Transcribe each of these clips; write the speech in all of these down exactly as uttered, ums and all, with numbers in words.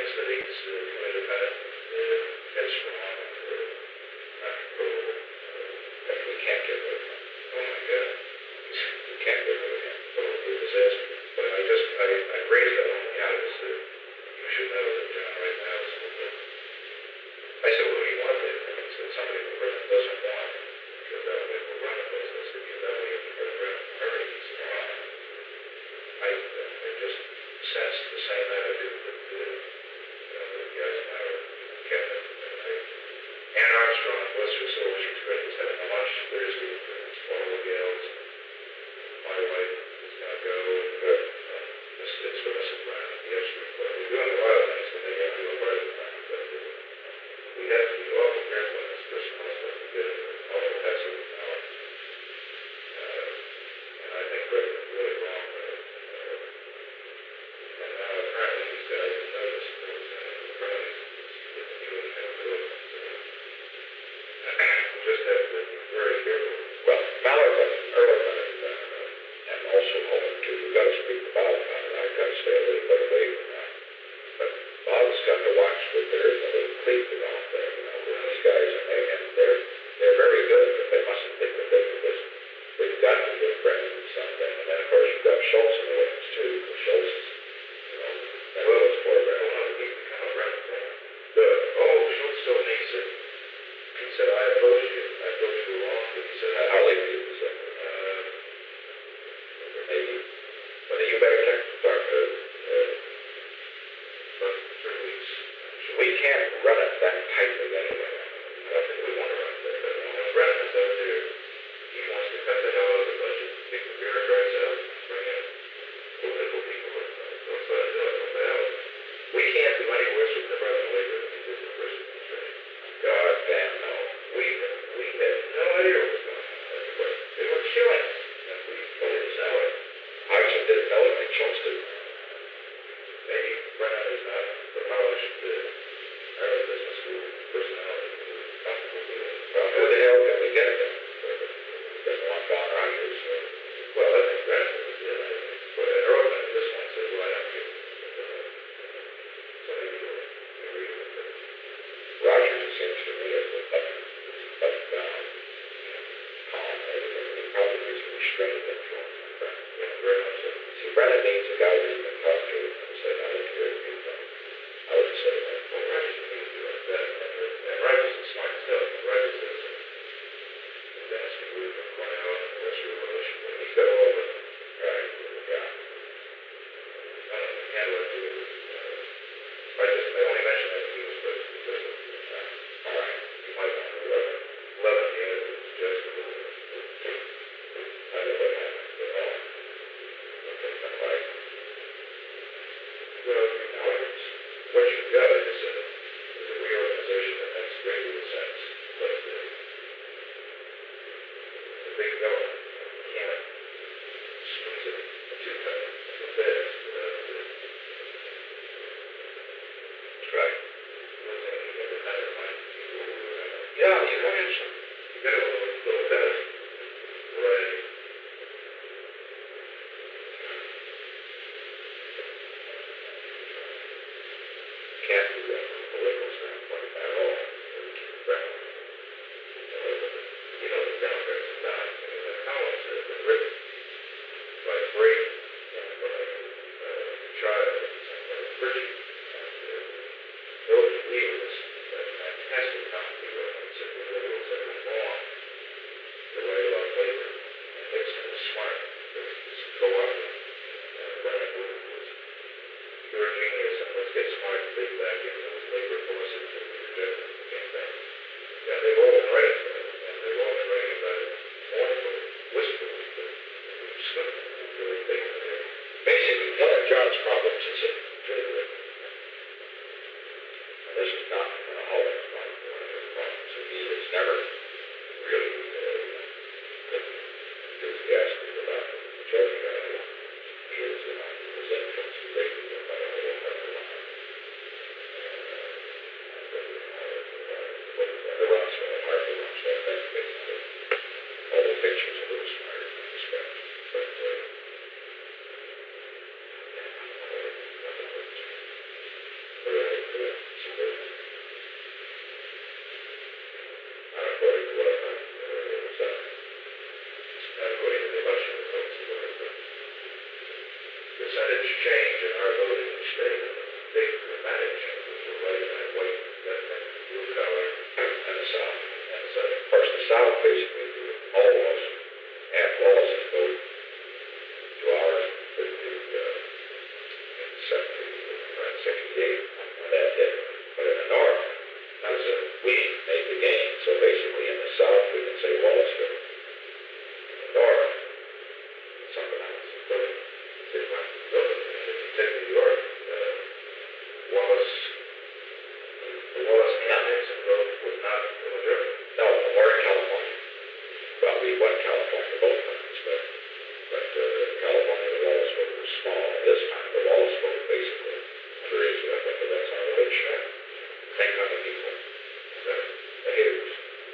sense that he's uh, committed that uh, headstrong and uh, uncontrollable. Uh, But we can't get rid of him. oh my God. We can't get rid of him. It would be a disaster. But I just, I, I raised that on the campus that you should know that John right now is open. I said, well, who do you want there? And he said, somebody the president doesn't want. Because that way we'll run the place. I said, yeah, that way you can get around Murray. He said, oh. I, I just sensed the same attitude that, uh, you know, the guys now are cabinet. And I, Ann Armstrong in West Russell, she's great, was having a lunch Thursday with all the gals. My wife is going to go, and uh, Miss Fitz with us at Brown at the Epstein Club. We're doing a lot of things that they can't do a part of the time, but uh, we have to be awful careful in this personal stuff to get awful passive with power. Uh, and I think Greg is really wrong with it. Uh, and now apparently these guys have noticed that was in the cronies that he was going to do it. So we just have to be very careful. Well, Mallerman, Ehrlichman, and, uh, and also Holman, too, we've got to speak about it. I've got to stay a little bit away from that. But Bob's got to watch that there is a little clique around there, you know, with these guys, and, they, and they're, they're very good, but they mustn't think that they can just, they've got to get Brennan and something. And then, of course, you've got Schultz in the wings, too, because Schultz is, you know, that Well, was for hold Brennan. on, he kind of ran the The, oh, Schultz told me, he said, he said, I approached you, I approached you wrong, but he said, I, How late did you say? uh, Maybe. But you better check, talk to, uh, about three weeks. we can't run it that tightly anyway. I don't think we want to run it that way. When Brennan is out there, he wants to cut the hell out of the budget, kick the bureaucrats out, bring in political people, and that's what I do, I put that out. We can't do any worse with the Department of Labor than we did the first administration. God damn no. We, we had no idea what was going on everywhere. They were killing us, and we voted us out. Hodgson didn't know it, they chose to. Maybe Brennan is not the polished uh, Harvard Business School personality that we're comfortable dealing with. Well, who the hell can we get then? He doesn't want Don Rogers. So. Well, I think Brennan was the other. But Ehrlichman at this point said, well, I don't care. So maybe we'll agree with it. Rogers, it seems to me, is a tough, is a tough guy. Calm, everything. He probably needs a restraining influence on Brennan. Yeah, very much so. See, Brennan needs a guy that he can talk to and say, I don't care if you think. I would say that. Well, Rogers needs to be like that. And, and Rogers is smart stuff. Rogers is a nasty group from Cornell and the Industrial Revolution. And he's got all the Right, yeah. I don't know, handle it too. Uh, I just, I only mentioned that he was president because of the time. All right. You might want to love it. Love it, yeah, it was just a little bit. I know what happened, but no. Okay, all right. Well, you know, it's, what you've got is a, is a reorganization that makes great deal of sense. But uh, the big government can't squeeze it too tight, too fast without uh, Right. losing the independent minded people who are going to. Yeah, you wanted some. You got a little, little bit of variety. Can't do that from a political standpoint at all. We keep it back. You know, the Democrats have done. I mean, the columns that have been written by Brady and by uh, Child and by Pritchett and uh, those leaders, that fantastic column he wrote when he said the liberals have been wrong to write about labor. And Nixon was smart. He was co-opted. And Brennan was pure genius, and let's get smart and big back into those labor forces that we rejected in the campaign. Yeah, they've all been writing about it, and they've all been writing about it mournfully, wistfully, but we've slipped really big in there. Basically, one of John's problems is that uh, this is not uh, always one one of his problems. So he has never really uh, been enthusiastic about the Georgia guy. He is, uh, he was influenced a great deal by the whole Harper line. The Ross and the Harper line, so I think basically all the pictures are a little smarter in that respect. But uh, change in our voting in the state, big dramatic changes were right in that white, that, that blue color, And the South. and so, Of course, the South basically, all of us have laws that go to our, the, the, uh, seventy, sixty-eight, on that day. But in the North, that's it. We made the game. So basically, in the South, we can say Wallace. In the North, something else. but if I, so, if you take New York, uh, Wallace, the Wallace Annexation vote was not the majority. No, or in California. Well, we won California both times, but, but uh, California, the Wallace vote was small. This time, the Wallace vote basically agrees with it, but that's not a big shot. Same kind of people. The, the haters.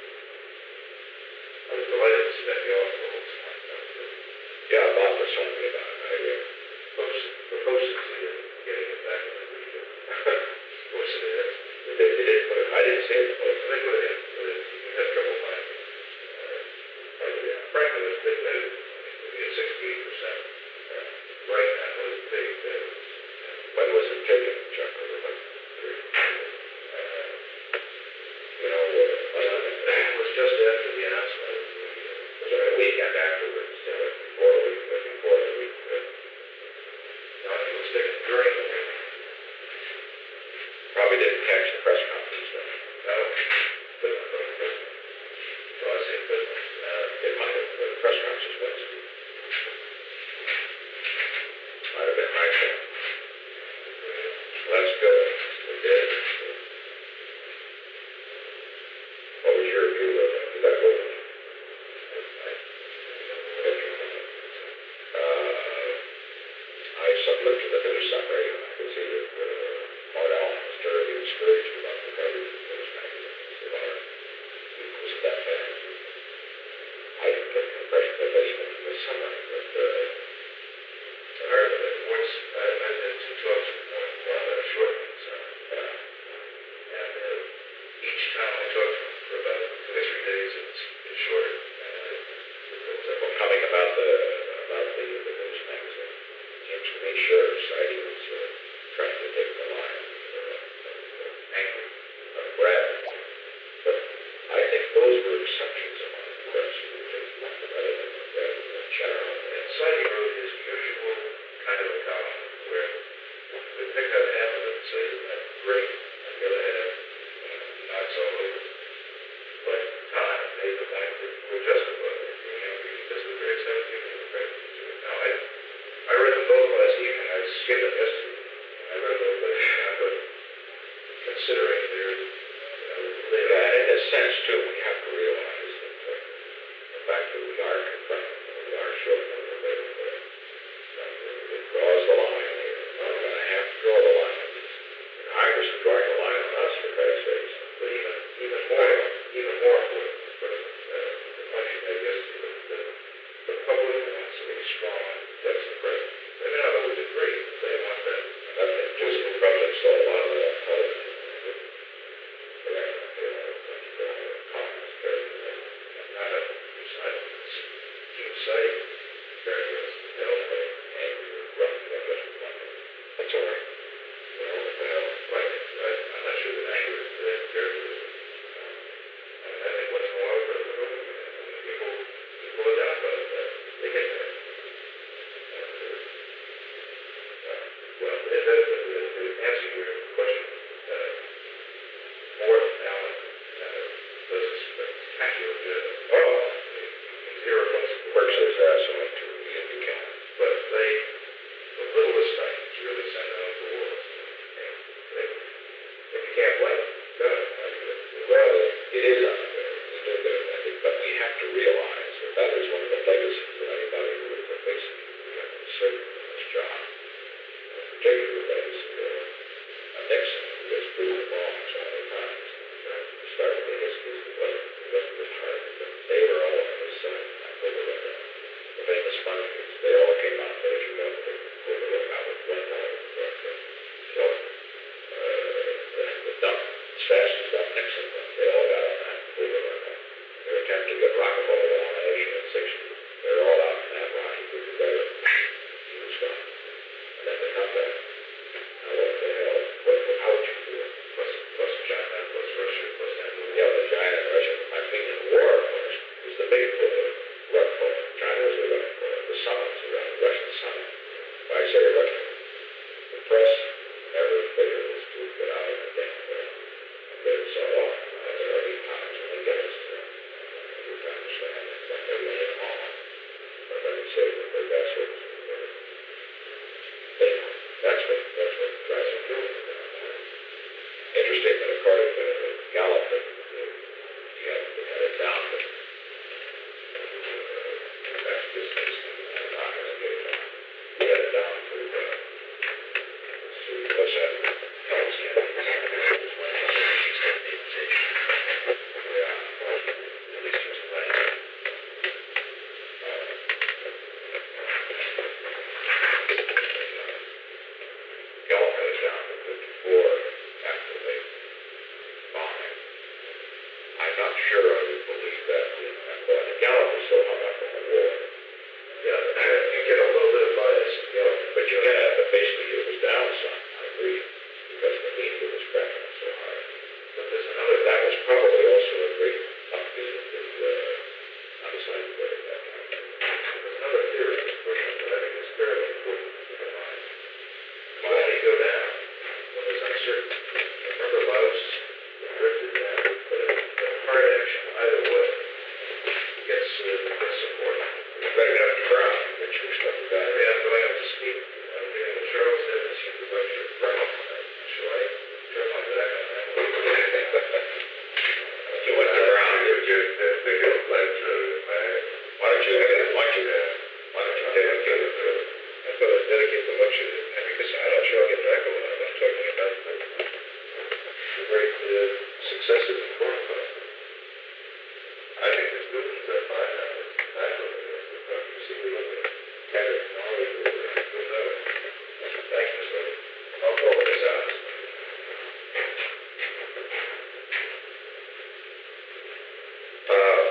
I was delighted to see that the offer was like that. Yeah, Bob was telling me about it. I, uh, Folks, the folks succeeded in getting it back in the region. Of course it is. they, they did put it, I didn't see it, but So they put it in, but it, you had trouble finding it. Uh, yeah, frankly, it was big news. I mean, to be at sixty-eight percent right now was big news. when was it taken, Chuck? Was it like three? Uh, You know, uh, well, it was just after the announcement of the, uh, was it a weekend afterwards, you know, before a week, before the week? Uh, no, it was taken during the week. probably didn't catch the press conference then. No, but, but, but, so I say, but, uh, It might have, the press conference was Wednesday. Might have been right there. Well, that's good. We did. What was your view of it? Did that go? Uh, I sub- looked at the news summary and I could see that uh, Art Allen was terribly discouraged about the coverage of the news magazine. He said, Art, he was that bad. I didn't get the impression that that even in the summary, but uh, I heard that the voice, I, I've been to talks with one, one that are short ones, uh, yeah. and, uh, each time I talk to him for about two or three days, it's, it's shorter. And I, it's a, Well, coming about the about the, the news magazine, seems to me sure Heidi was uh, trying to take the line uh, uh, angry, uh, Brad. But I think those were exceptions among the press who just wanted rather than rather than general. and Sidey wrote his usual kind of a column where we pick out half of it and say, isn't that great? And the other half, you know, knocks all over. But Todd made the point that we're justified in being angry because of the very extent people in the press. Now, I, I read them both last evening. I skimmed them yesterday. I read them both, but considering their, you know, they, Yeah, and in a sense too, we have to realize that uh, the fact that we are confronting, we are showing them a bit of uh, uh, it draws the line here. We're going to have to draw the line. Congress is drawing the line on us for Christ's sakes. but even, even more, even more important, Mister President, uh, the point you made yesterday, that the public wants a strong defense of the president. They may not always agree, but they want that. That just Republicans saw a lot of that television. But I don't feel like it's comments there. And not have to decide on this. Keep saying, very good, you know, like, Angry or grumpy, I guess we want it. That's all right. you know, what the hell, right, I, I'm not sure that anger is the characteristic. I mean, I think once in a while, but, uh, people, people identify with that, they get that. And, uh, uh, well, and then, uh, to answer your question, uh, Mort Allen, uh, does a spectacular job. Oh, He's irreplaceable. works his ass off to the Indy count. But they, the littlest things really send them off the wall. And they, if you can't blame them, no, I mean, it- Well, it is unfair. We do that, I think, but we have to realize that that is one of the legacies of anybody who is a basically a servant in this job. A particular legacy of uh, Nixon, who has proven wrong so many times. The start of the history of the rest of his heart, but they were all on his side. I overlook that. The famous monkeys, they all came out there, you know, they overlook out with one eye. So, uh, the, the dump, as fast as that Nixon went, they all got on that, overlook that. They were attempting to get Rockefeller the nomination in sixty. They're all out in that Rocky River. He was get a little bit of bias, you know, But you get it, but basically it was down some, I agree, because the media was cracking up so hard. but there's another, That was probably also a great upbeat of the, uh, undecided vote at that time. there's another theory in this question that I think is fairly important to keep in mind. You only go down when there's uncertainty. Remember, Laos drifted down, but a a hard action either way gets, uh, gets support. You better get up the ground, get your stuff I done. mean, I'm going up to speed. I'm doing what Charles said, it seems a bunch of brown. Shall I turn my back on that? You went around, you just, they get a pledge, uh, why don't you, why don't you, why don't you dedicate it to, I thought I'd dedicate the much of it, I mean, because I'm not sure I'll get back on what I'm talking about, but the great uh, success of the corn crop. I think the students are fine, I think, I don't think it's the problem. You see, we look at Canada, Norway, we're doing that. Thank you, Mister I'll call this out. Uh,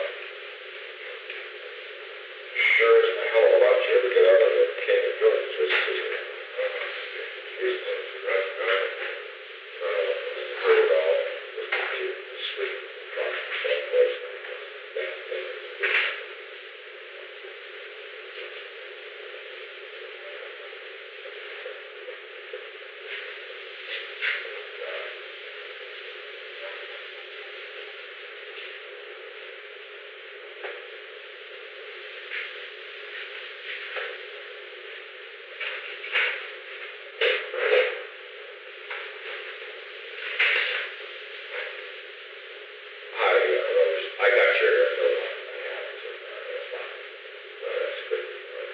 sure is a hell of a lot you ever get out of the King of Jordan's this season. He's the rough guy. Uh, pretty well, was the cute, the sweet, rock, that voice, that thing. I, uh, Rose, I got your note on my hands, and, uh, that's fine. Uh, that's good.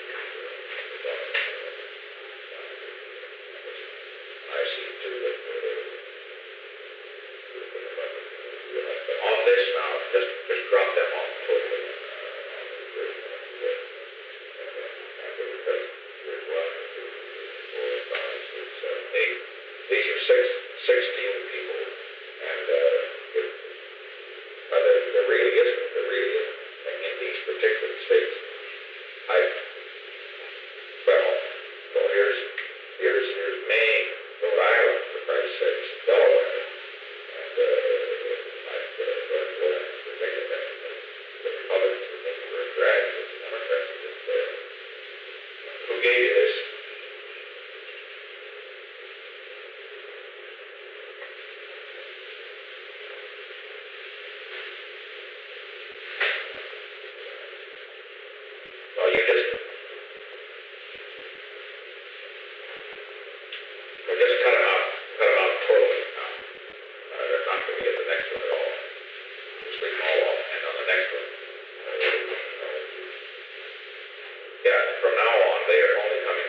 I see too that, uh, but on this now, just, just drop them off totally. uh, on the grid, uh, yeah. And, uh, because there's one, two, three, four, five, six, seven, eight. These are six, sixteen people, and, uh, it, uh, there, there really isn't, there really isn't, in, in these particular states. I, well, well, here's, here's, here's Maine, Rhode Island, for Christ's sakes, Delaware, and, uh, like, uh, North Carolina, Virginia, that, the Republicans were thinking were a drag, but the Democrats are just there. Who gave you this? Well, you just, well, just cut them out, cut them out totally now. Uh, they're not going to get the next one at all. Just leave them all off, and on the next one, uh, yeah, from now on, they are only coming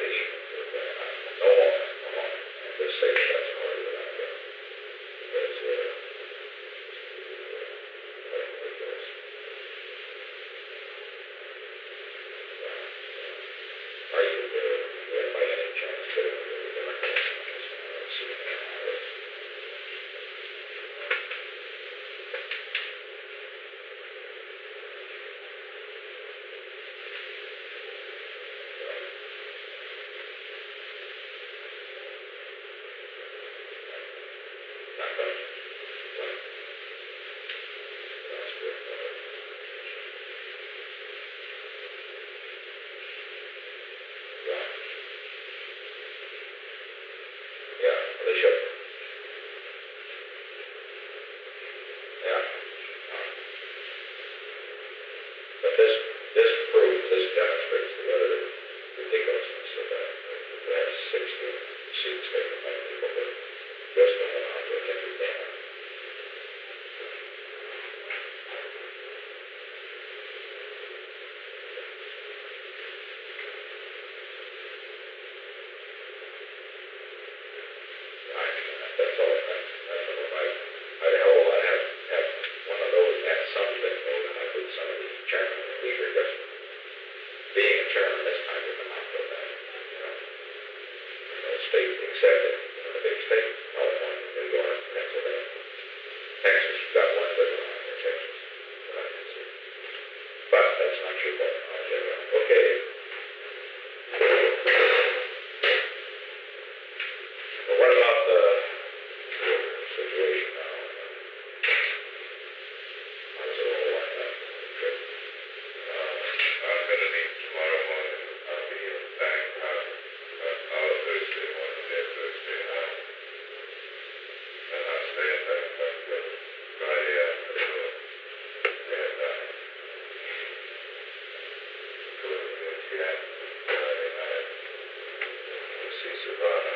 see Savannah.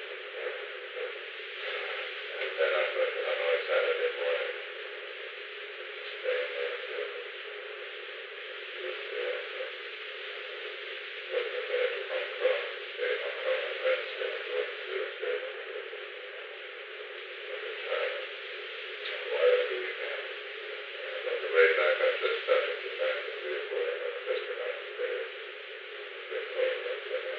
And then I'm going to Hanoi Saturday morning. Staying there till Tuesday. Looking there to Hong Kong. Stay in Hong Kong on Wednesday. Go on Tuesday. Another time. Why are we now? On the way back, I'm just stopping to find the vehicle in a restaurant today. They call it up there.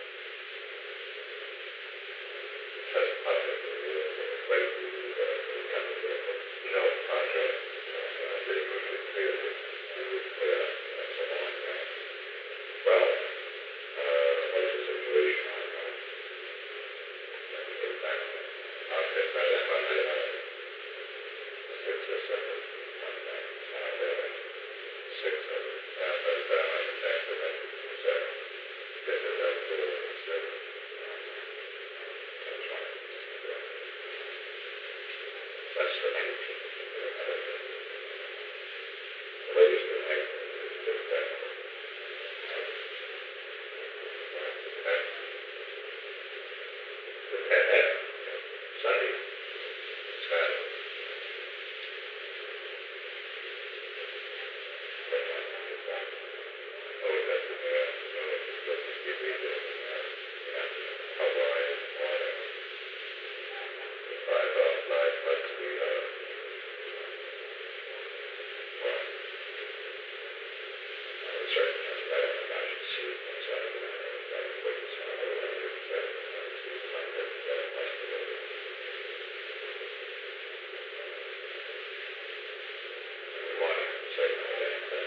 Has possibly a freight route uh, for the kind of vehicle. No contract. Uh, they usually clear it. They would clear it. That's a long time. Well, uh, what's the situation on that? Let me get back. I'll get back on Monday night. Six or seven. Monday. Saturday. Six of it. Now, by the time I get back to that, it's seven. Get to that door at seven. That's right. That's the nineteenth. The latest the nineteenth is the tenth. The tenth. Sunday. Saturday. What time is that? Oh, that's in the afternoon. Because you give me the uh, Hawaii in the morning. The five hour flight plus three hours. Well, I would certainly have that on I should see it inside of that. I would put this on the way to that. I would see if I could get it less delivered. We want to say no damn thing.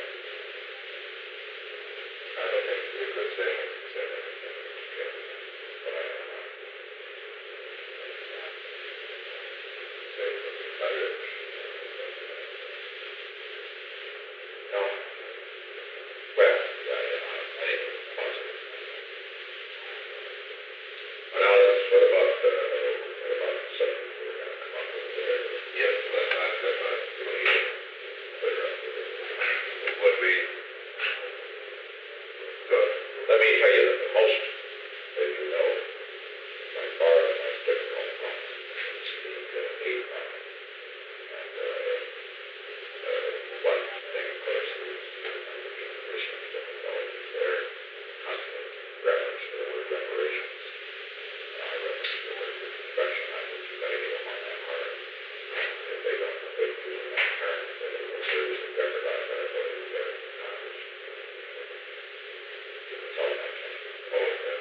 I don't think it'd be a good thing if you said anything. Okay. But I don't know. Say it would be Irish. No. Well, yeah, yeah, anyway, positive. But now, what about, uh, what about some people who are going to come up over there? Yes, well, I've got my belief. Clear up with it. Would we go? Let me tell you that the most, as you know, by far the most difficult one is the uh, aid line. And uh, uh, one thing, of course, is uh, the commission's difficulty is their constant reference to the word reparations. And I reference the word reconstruction. I think you've got to get them on that hard. If they don't, if they do in that term, then it will seriously jeopardize our ability to get it to Congress. It's all that. Oh, uh,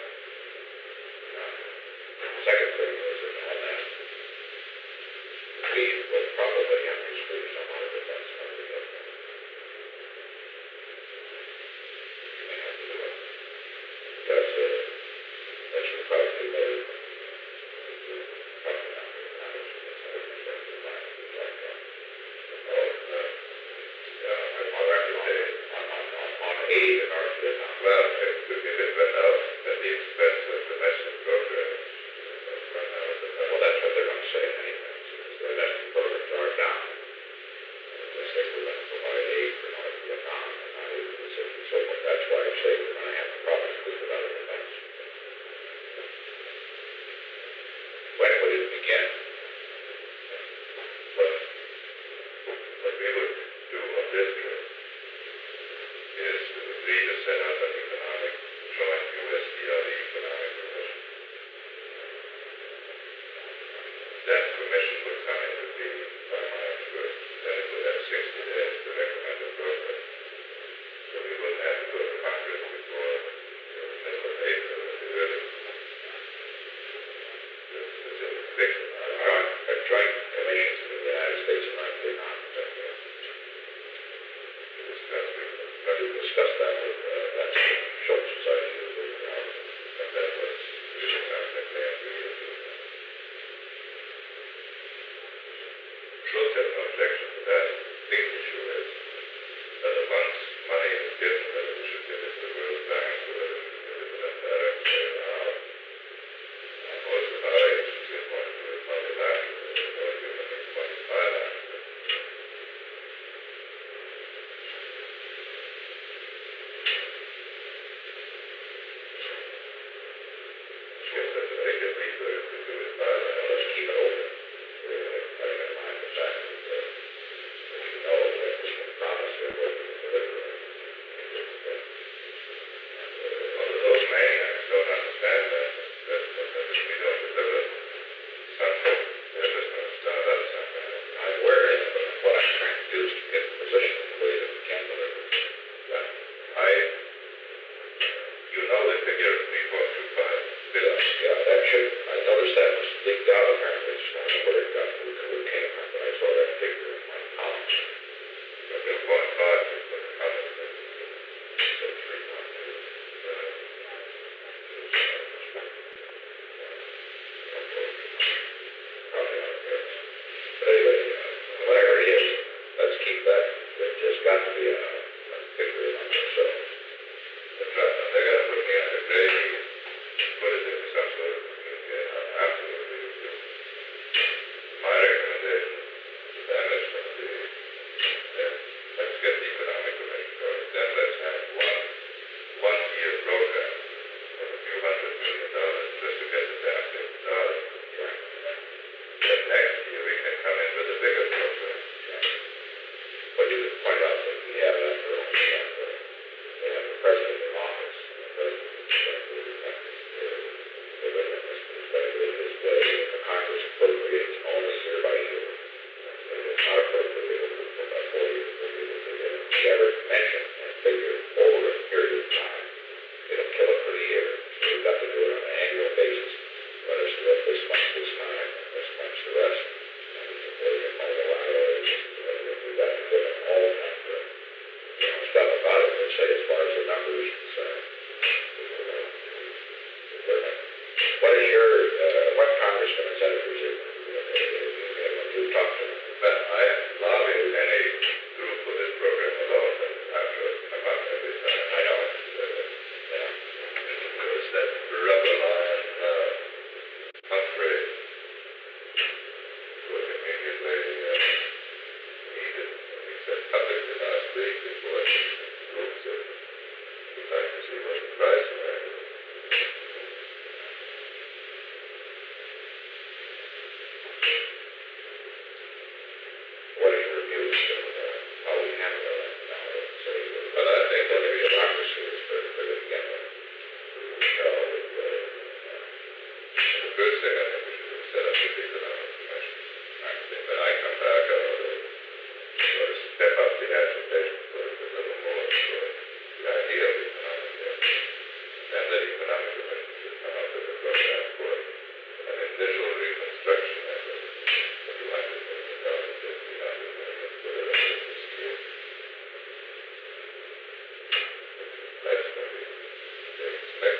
should, I noticed that was leaked out apparently, just don't know where it got, who, who came from, but I saw that figure in my column. But the point five is what the comment is. So three point two. Probably not good. But anyway, uh, whatever it is, let's keep that, there's got to be a, a figure number, so. That's right. Now, they're gonna put me on a grade, put it into some sort of, uh, absolutely. My recommendation to them is going to be, yeah, let's get the economic dimension going. Then let's have one, one year program of a few hundred million dollars just to get the damn thing started. Right. Then next year we can come in with a bigger program. But you would point out that we have that for only that, uh, they have the president in office, and the president is going to be elected. So then it must be better this way, if the Congress appropriates only year by year. And it's not appropriated by four years, four years, four years. If you ever mention a figure over a period of time, it'll kill it for the year. So we've got to do it on an annual basis. Let us do it this much this time, and this much the rest. And we can put it in multiple hours, and we've got to put in all that, uh, you know, stuff about it, let's say, as far as the numbers are concerned. What is your, uh, what congressman and senators are, when you talk to them? But I lobbied any group for this program alone, and I'm sure it's come up every time. I know. Yeah. There was that rubber line, uh, Humphrey, who was immediately, uh, needed, he said publicly last week before the group said, we'd like to see what the price of that is. What are your views of uh, how we handle that now? So, But I think that that maybe we democracy is very good again. Show with the, the first thing I think we should do is set up this economic commission. I think when I come back, I ought to, ought to step up the agitation for it a little more for the idea of economic commission. And that economic commission should come up with a program for an initial reconstruction effort for two hundred million dollars or three hundred million for the rest of this year. That's going to be they expect.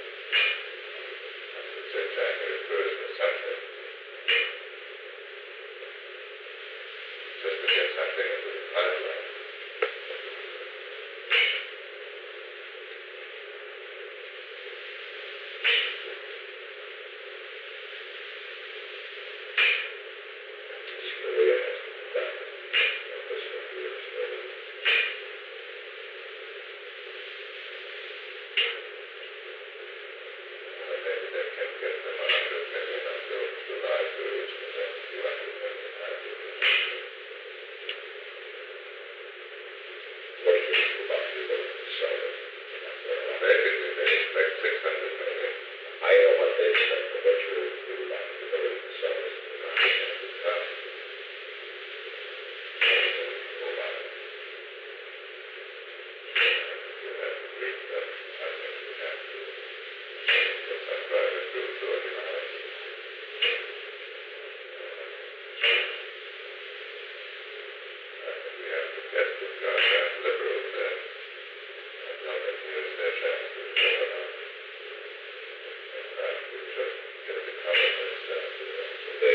I would say January first or something. Just to get something into the pipeline. it's really a, that, you know, this is a year, so. Uh, maybe they can get them a hundred million until July first, and then two hundred million after this. What do you think about the ability to sell it? Basically, they expect six hundred million. I know what they said, but what your view about the ability to sell it? Uh, you have to read them. I think we have to get some private groups organized. I think we have to get the goddamn liberals there and let them use their chances to run out. In fact, we just get the Republicans down to them. So they,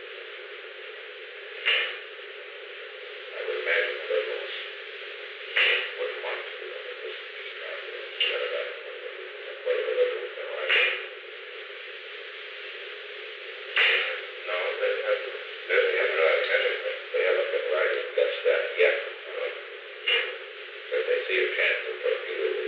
I would imagine the liberals wouldn't want to do it, this is trying to set it up, what are the liberals going to like? no, they have to, they're not writing anything. They haven't been writing against that yet. But they see a chance to torpedo the,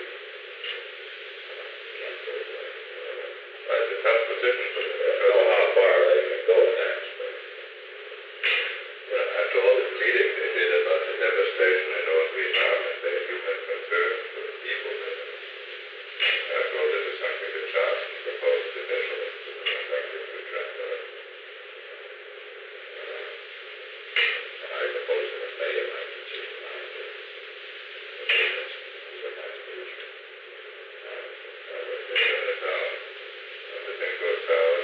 can't go away. Well, it's a tough position for them. I don't know how far they can go next, but You know, after all the pleading they did about the devastation in North Vietnam and their human concerns for the people there. After all, this is something that Johnson proposed initially to the conductors to try to I proposed it in May of nineteen sixty-nine, but the payments was a nice speech. uh, turn it down. Everything goes south.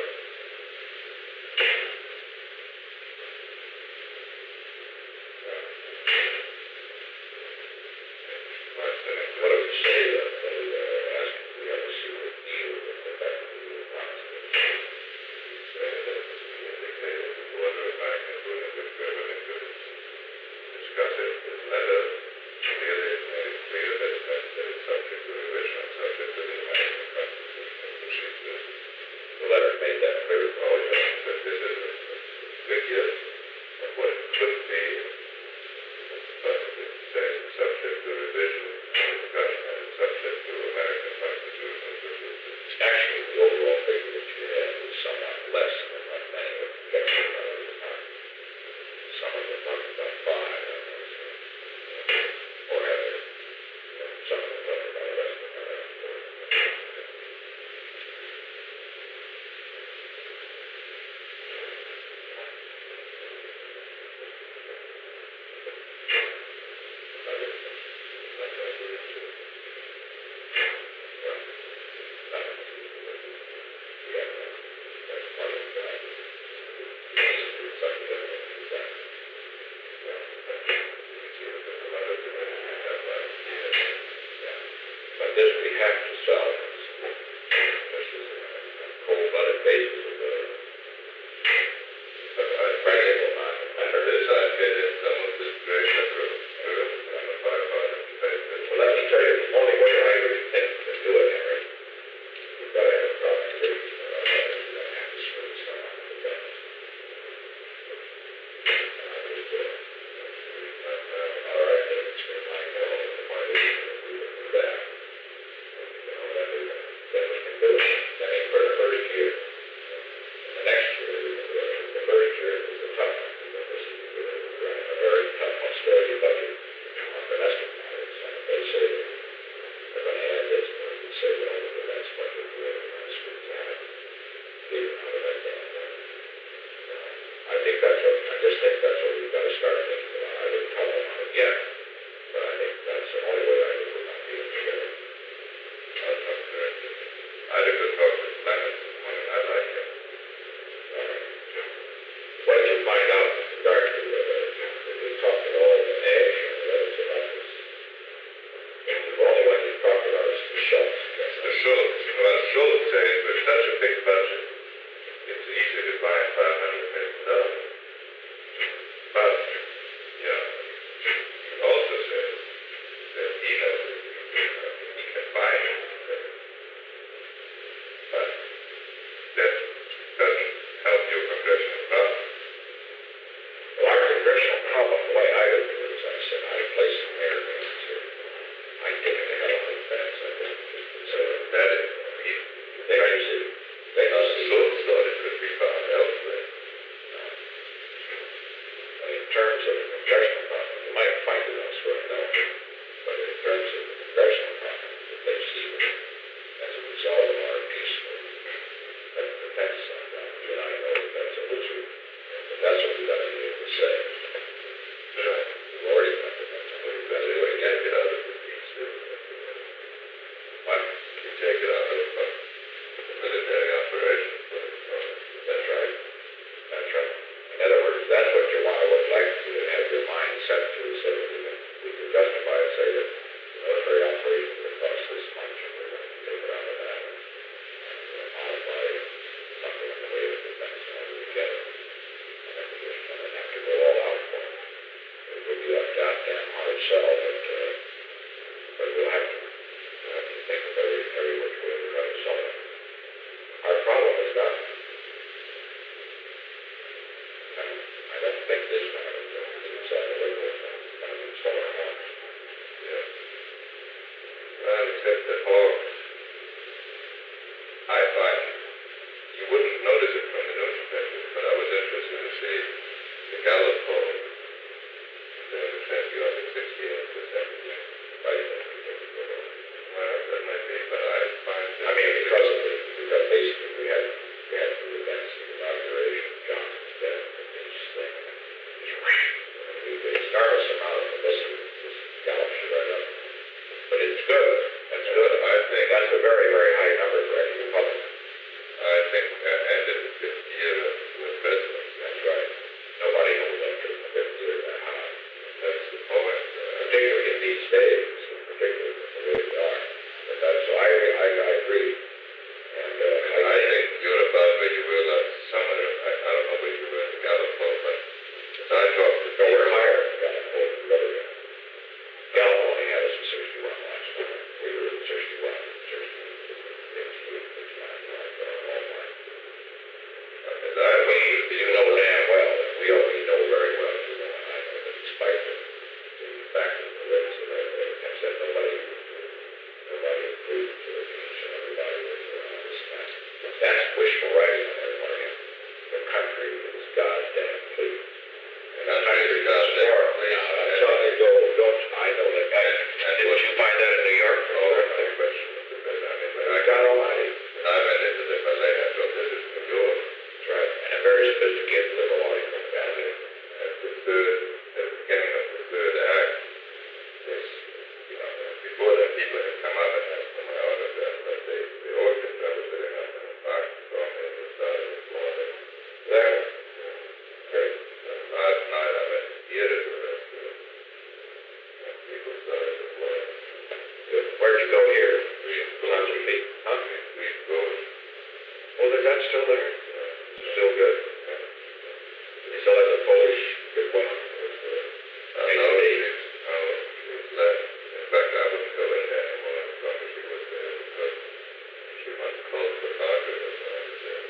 made that clear. Oh, yeah, but this is a big yes of what it could be, but it says it's subject to revision, discussion, and it's subject to American Constitution, which is Actually, the overall figure that you had was somewhat less than what many of the projections are at the time. Some of them talking about five, I know, so, or have it, you know, some of them talking about less than that. But this we have to solve. This is a cold-blooded basis of the practical not. under this idea that some of this duration for on the five hundred pages. Well, let me tell you, the only way I would think to do it, Henry, you've got to have a proper reason, or otherwise you're going to have to screw some up with that. And I would do it. All right, then it's going to find out why we would do that. You know, then we, then we can do it. Then for the first year. And the next year, we can do it. The first year is a tough one, because this is a very tough austerity budget on domestic matters. And if they say they're going to add this, or you say, well, the next budget, we're going to squeeze that, leave it out of that damn thing. I think that's what, I just think that's what we've got to start thinking about. I didn't tell them how to get, but I think that's the only way I think we're going to be able to get it. I'll talk to her. I had a good talk with Lennon this morning. I like him. All right. What did you find out with regard to, uh, did we talk at all with Nash and the others about this? The only one you talked about is the Schultz. The Schultz, well, Schultz says with such a big budget, it's easy to find five hundred million dollars. But, yeah, he also says that he knows uh, he can find it. But that doesn't help your congressional problem. Well, our congressional problem, the way I look at it, as I said, I place some air games here. I take it to hell on the fence. I think it's So a, that is, he, they don't see, they uh, don't see. Schultz thought it could be found elsewhere. In terms of the congressional problem, you might find it elsewhere, no. But in terms of the congressional problem, that they see as a result of our peaceful defense on that, you and I know that that's illusory. But that's what we got to be able to say. Right. We've already got the defense. We've got to really get it out of the piece. What? You take it out of uh, the military operations. But, uh, That's right. That's right. In other words, that's what you want. I would like to have your mind set to, so that we can, we can justify and say that the military operation will cost this much, and we're going to take it out of that and, and uh, modify something in the way of defense in order to get it. And then we just kind of have to go all out for it. It would be a goddamn hard sell, but, uh, but we'll have to, we'll have to think of every, every which way we're going to sell it. Our problem is not, I don't, I don't think this one is going to be selling away with it. It's going to be somewhere else. yeah. Well, except that Hawks, I find, you wouldn't notice it from the newspapers, but I was interested to see the Gallup poll. They understand you have a sixty-eight percent. Right? Well, that might be, but I find that. I mean, because of the, because basically we had, we had the events of the inauguration of Johnson's death, and this thing, and we did startled some out of this, this gallops right up. But it's good. That's good. I think, That's a very, very high number for any Republican. I think, uh, and in the fifth year of the president, That's right. Nobody knows that in the fifth year that high. that's the point. Uh, Particularly in these days, particularly the way we are. But that's, so I, I, I agree. you know damn well, that we all, we know very well, you know, and I know that despite the, the fact that the rates and everything, I said nobody, nobody approved of the beach and everybody was around this mess. That's wishful writing on their part. The country is goddamn clean. And the country is goddamn clean. I'm telling you, go, don't, I know that. And didn't you find that in New York? Oh, no question. I mean, I got almighty. I went into the Malay, I thought this is New York. That's right. And a very sophisticated little audience family. At the third, at the beginning of the third act, this, you know, before that people had come up and asked for my autograph, but they, the orchestra was sitting up in the park and saw me on the side of the floor. There. Great. Last night I went to the theater to the rest of it. And people started to floor. Good. Where'd you go here? Sons of feet. Huh? We go. Oh, is that still there? Yeah. Still good. Yeah. You still have the Polish good one? Uh, no, he, no, he was left. In fact, I wouldn't go in there anymore as long as she was there because she must close the market or something.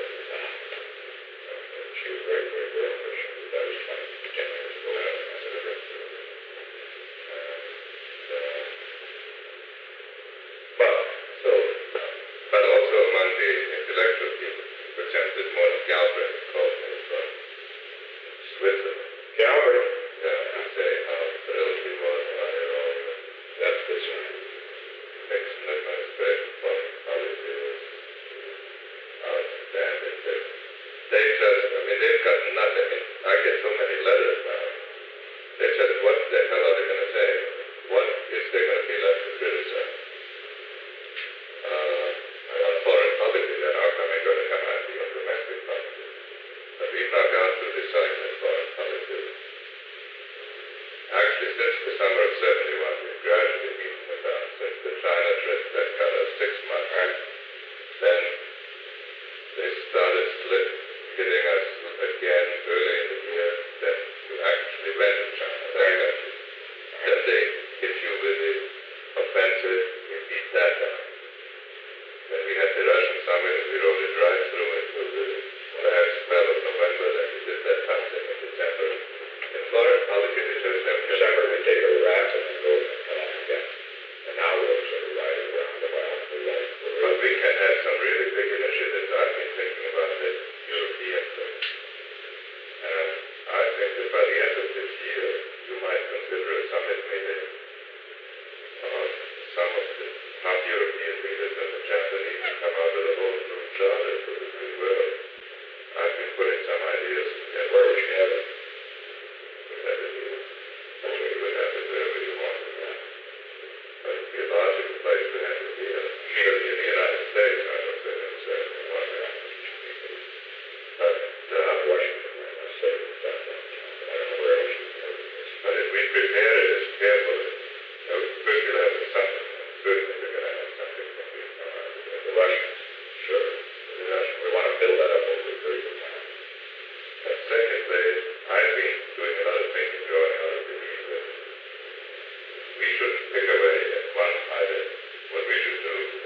She was very, very good, but she was, that was twenty, ten years ago. Yeah. But, so, but also among the intellectual people, presented more than Galbraith called me from Switzerland. Galbraith? Yeah, I say how thrilled he was by it all. That's this one. Nixon administration foreign policy was outstanding. They, they just, I mean, they've got nothing. I get so many letters now. They said, what the hell are they going to say? What is there going to be left to criticize? Uh, on foreign policy, then how come they're going to come at you on domestic policy? But we've not gone through this cycle in foreign policy. Actually, since the summer of seventy-one, we've gradually beaten them down. Since the China trip, that got us six months. Right? Then they started slip hitting us again early in the year. Then you actually went to China. Then, then they hit you with the offensive. We beat that down. Then we had the Russian summit and we rode it right through into the last spell of November. Then we did that something in December. In foreign policy, they just have December, we take a rat and we go and come on again. And now we're sort of riding around the wild. But we can have some really big initiatives. I've been thinking about the European thing. And I think that by the end of this year, you might consider a summit meeting of some of the top European leaders and the Japanese come out of the whole group charter for the new world. I've been putting some ideas together. Where would you have it? We'd have it here. So you would have it wherever you want it. But it'd be a logical place to have it here. Surely in the United States, I don't think it's uh, one that But uh, Washington, I must say, was that one. I don't know where else you can go with this. But if we prepare it as carefully, you know, first you'll have something. Certainly we're going to have something from the, uh, the Russians. Sure. The Russians. We want to build that up over a period of time. And secondly, I've been doing another thing and growing out of belief that we shouldn't pick away at one item. What we should do is,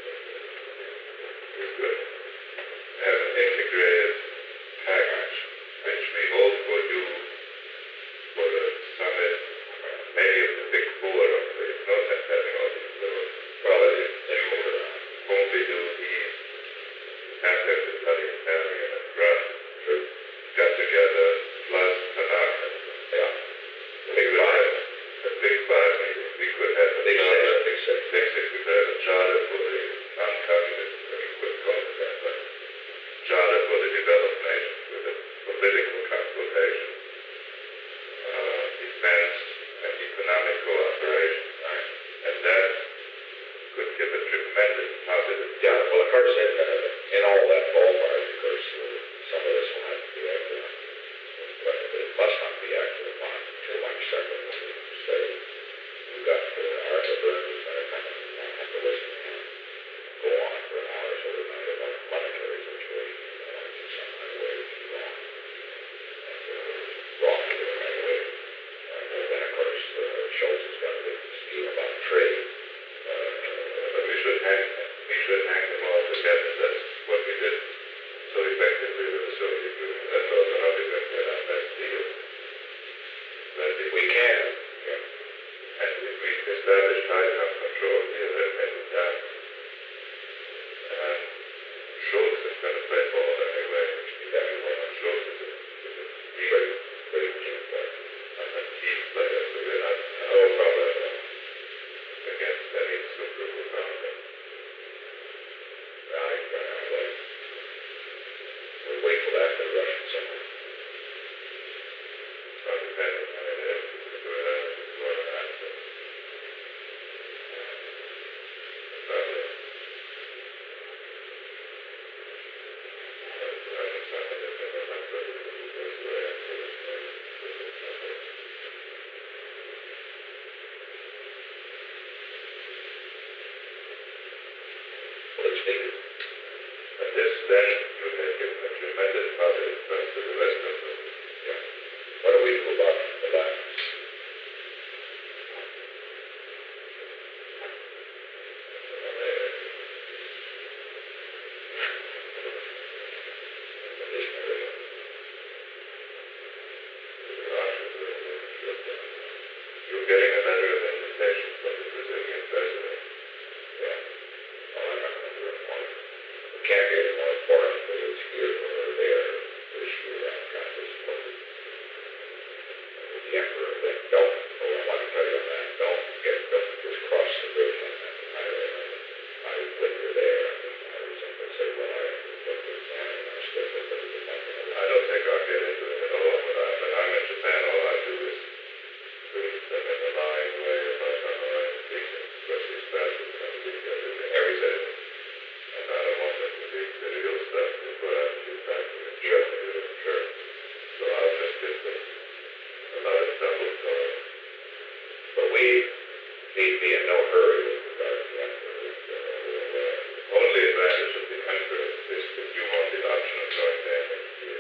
is to have an integrated package, which we hope will do for the summit, maybe of the big four of the, no sense having all these little, well, they won't be do these assets of bloody Italian and Russ got together, plus Tanaka. Yeah. The big five. The big five meeting. We could have a big six. Big six. Big six. We could have a charter for the non-communist, I mean, we couldn't call it that, but charter for the developed nations with a political consultation, uh, defense and economic cooperation. Right? And that could give a tremendous positive. Yeah, well, of course, in, uh, in all that ballpark, of course, uh, some of this will have to be acted on. But it must not be acted upon too much second. Say, you've got uh, Arthur Burns that are coming and have to listen to him go on for an hour so tonight about monetary situation. You know, it's just some way too long. And uh, wrong to do it anyway. And then, of course, uh, Schultz has got a big scheme about trade. Uh, but we should hang, we should hang them all together. That's what we did effectively the facility agreement. That tells us how we're going to get our best deal. That if We can, yeah. and if we establish tight enough control here, that can be done. And Schultz is going to play ball anyway. Exactly what I'm Schultz is a, is a deep, Great, great team player. a deep player, so we're not, no problem against any super who found him. I, I like, we'll wait till after the Russian summer. Well, depending on it, if we do it out, it's more than that. But, probably, the Russian summer, they're going to have to do this way after this way. Well, it's needed. And this then would have given a tremendous positive boost to the rest of them. Yeah. What do we do about the last? This area. You're getting a letter of invitation from the Brazilian president. Yeah. Well, I'm not going to do it more. We can't get any more foreign visits here or there this year. I'm trying to support it. The emperor, then don't, oh, I want to tell you on that, don't get, don't just cross the bridge on that. I, I, when you're there, I would simply say, well, I look at Japan and I still think that it's not going to I don't think I'll get into it at all, but I, when I'm in Japan, all I do is greet them in a line way if I come around and see them, especially spouses and everything, everything. And I don't want them to be video stuff before I get back to the Sure, sure. So I'll just get them a lot of double card. but we need to be in no hurry with regard to the emperor. Uh, Only advantage of the emperor is if you want the option of going there next year.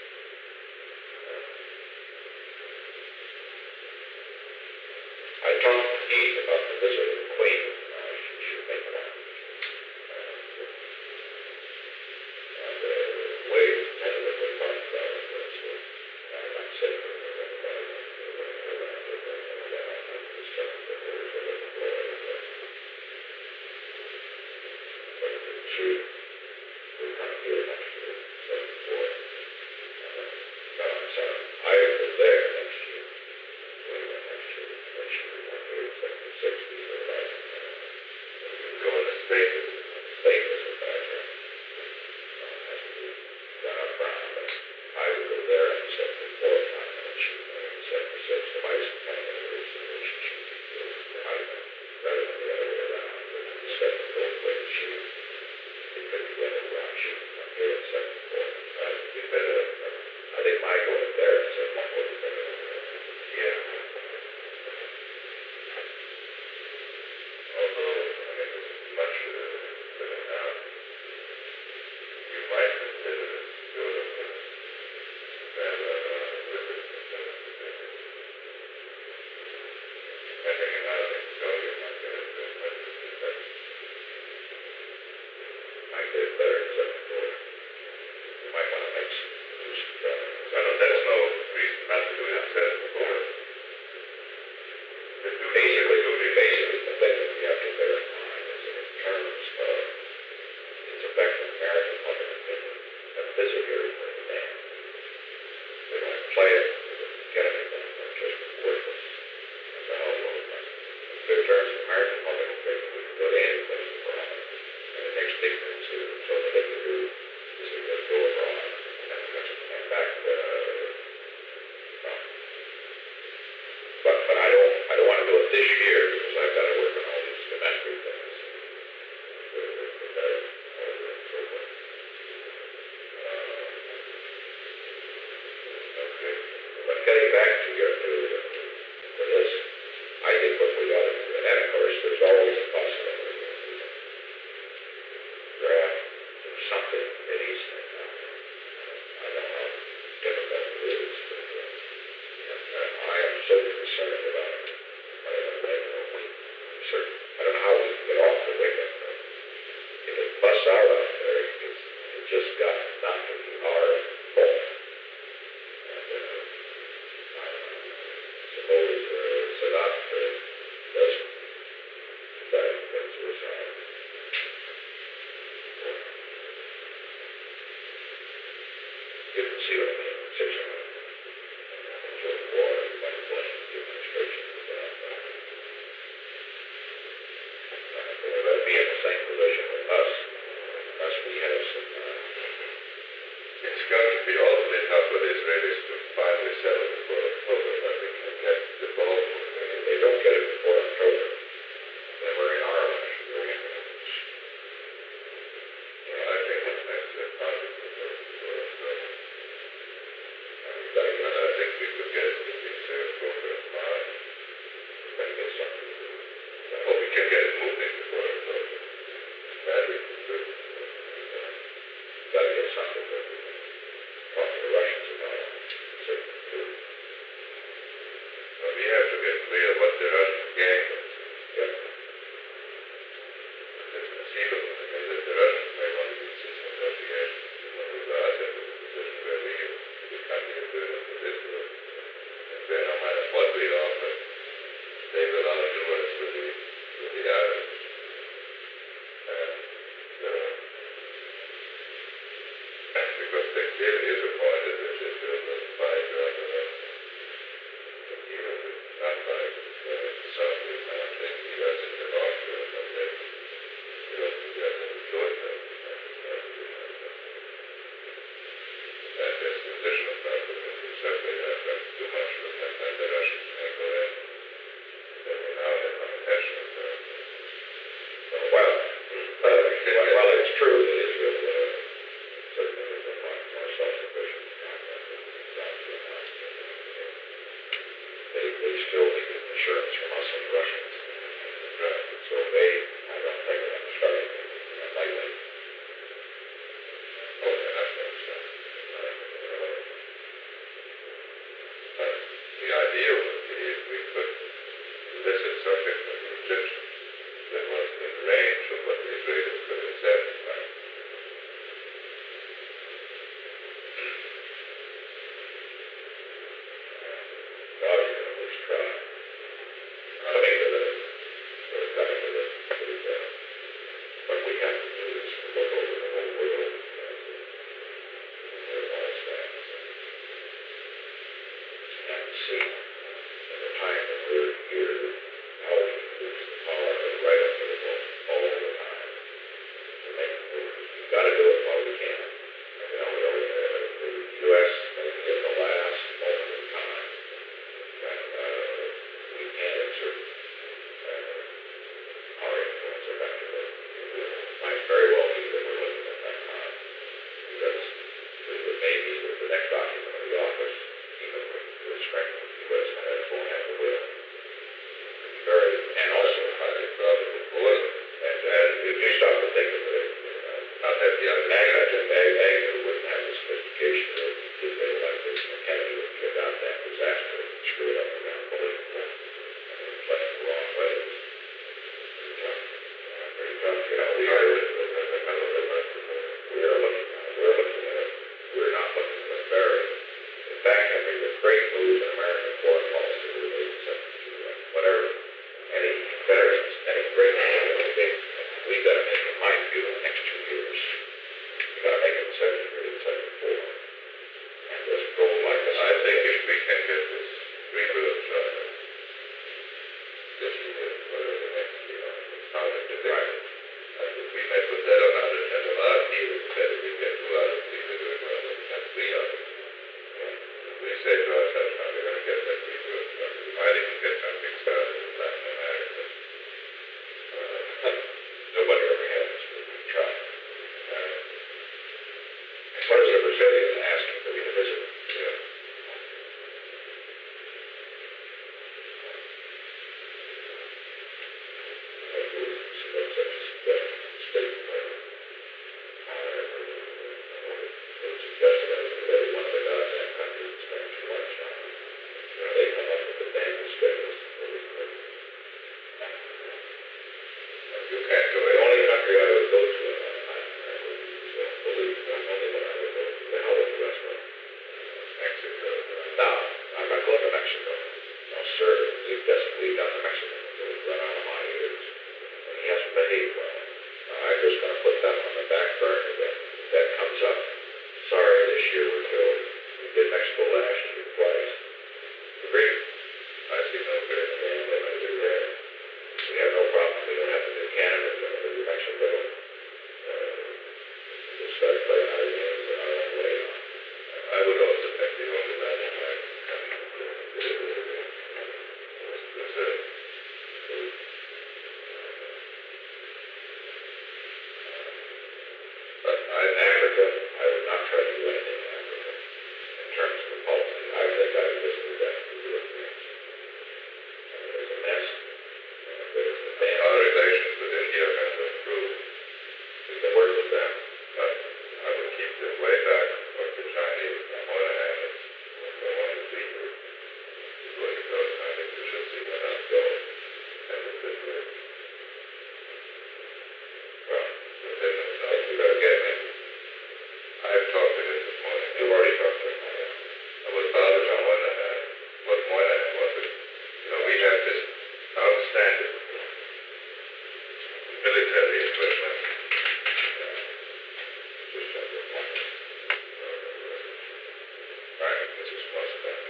I talked to Keith about the visit of the Queen. Uh, she should make one. Uh, and uh, way tentatively talked about it. But, so, I'm not saying that we're going to buy it. We're going to go around it. We're going to go down. I'm just telling them that we're going to go ahead. But if it's true, we're going to do it next year. seventy-four. Uh, no, I'm sorry. I was there next year. Way next year. Next year we went to seventy-six. We were like, You go in the state of it. state was a bad right. Has to be done up front. But I would go there in seventy-four time and she was there in seventy-six. The vice kind of is the relationship is behind them rather than the other way around. But instead of both ways, she it could be the other way around. She would come here in seventy-four. I would be better. I think my going there in seventy-four would be better. Yeah. Although, I mean, this is much uh, better now. You might consider it sort of a bad uh, visit from time to time. Depending on how things go, you might get it as much as you think. I did it better in seventy-four. You might want to make some, do some traveling. So no, that's no reason not to do it in seventy-four. The duty, Basically, the duty, basically, the thing that we have to bear in mind is that in terms of its effect on American public opinion, a visit here is going to demand. They don't play it, they don't get anything, they're just worthless. That's a hell of a lot of money. But in terms of American public opinion, we can go to any place abroad, and it makes big things here. So the thing to do is to just go abroad and, and back, uh, well, but, but I don't, I don't want to do it this year because I've got to work on all these domestic things. The, the, the better order and so forth. Uh, okay. but getting back to your, to, to this, I think what we ought to do, and then of course, there's always a possibility of we can draft or something Mideast thing out. I don't know how difficult it is, but, uh, and I am so concerned about it. I don't know, we, I'm certain, I don't know how we can get off the wake up. If it busts out out there, it's, it just got knocked didn't see what I mean, six of them. So the war, everybody blamed the administration for that. Uh, They'll be in the same position with us, unless we have some, uh, It's going to be awfully tough for the Israelis to finally settle before October, but they can get the ball moving. if they don't get it before October, then we're in our election, we're in. I think it's next year, probably before before October. We've got to And get, I think we could get it between, say, October and March. we've got to get something. Or we can get it moving before October. That we could do. We've got to get something that we can talk to the Russians about. Certain food. But we have to get clear what the Russian game is. Yeah. It's conceivable. I mean, that the Russians may want to use this negotiation to maneuver us into the position where we, we can't be agreement with Israel. And then no matter what we offer, they will outdo us with the, with the Arabs. And, uh, because there clearly is a point at which Israel will fight rather than even if it's not like uh, the South Vietnam, they see us in the North Shore, but they will see us in the Short Term. And this additional problem is we certainly have done too much with them, and the Russians may go in. Then we now have unintentional terms. Well, uh, well, well, it's true that Israel uh, certainly is a lot more self-sufficient than South Vietnam. They, they still need assurance from us and the Russians. Right. So they, I don't think they're going to start anything lightly. Oh, they're not going to stop. But the idea would be if we could elicit something from the Egyptians that was in range of what the Israelis could accept. Right? Well, you can at least try. I mean, the, the, the, the, the, the, uh, what we have to do is to look over the whole world and where it all stands and see in the time that we're here how we can use the power right up to the vote all the time to make it move. We've got to do it while we can. You know, we don't, uh, the U S may be at the last moment in time when uh, we can exert uh, our influence effectively. It might very well be that we're living at that time because it may be that the next occupant of the office, even with the strength of the U S, won't have the will. Very, and also, I think probably before them. and uh, if you stop to think of it, uh, Not that the other Agnew, Agnew wouldn't have the sophistication that did they like this, and Kennedy would be about that disaster and screw it up around political and playing the wrong ways. Pretty tough. Uh, pretty tough. You know, we are, we are looking, we're looking at it. We're not looking at it very. In fact, Henry, the great move in American foreign policy of the late seventies, whatever, any veterans, any great move, we've got to make, in my view, in the next two years. We've got to make it in seventy-three and seventy-four. And just go like this. I think if we can get this rebuild done this year, whatever the next year, it's hard to predict. Right. And if we may put that on our agenda, our deal is that if we get two out of three, we're doing well, we have three out of three. If we say to ourselves, now we're going to get that rebuild done, we might even get something started in Latin America. Uh, nobody ever has, but we try. Uh, What is the Brazilian asking to be the visit? yeah. You can't do The it. only country I would go to in Latin America would be Brazil. Believe me, the only one I would go to. The hell with the rest of them. Mexico. No, I'm not going to Mexico. No, sir. We've just we've done the Mexicans until we've run out of my ears. And he hasn't behaved well. I'm just going to put that on the back burner. That, if that comes up. Sorry, this year we're through. start playing our games in our own way. I would also think the only magic might come to was a But I, in Africa, I would not try to do anything in Africa in terms of the policy. I think I would just do that to the Europeans. Uh, there's a mess. Uh, there's the ban. our relations with India have improved. We can work with them. But I would keep them way back from the Chinese. On one hand, it's the one who's eager is going to go. I think we should see when I'm going. And it's this way. Well, the business now, you better get me. I've talked to him this morning. You've already talked to them. I was bothered on one hand. What Moynihan wanted, you know, we have this outstanding military equipment. Just check your point. Right, this is Mustang.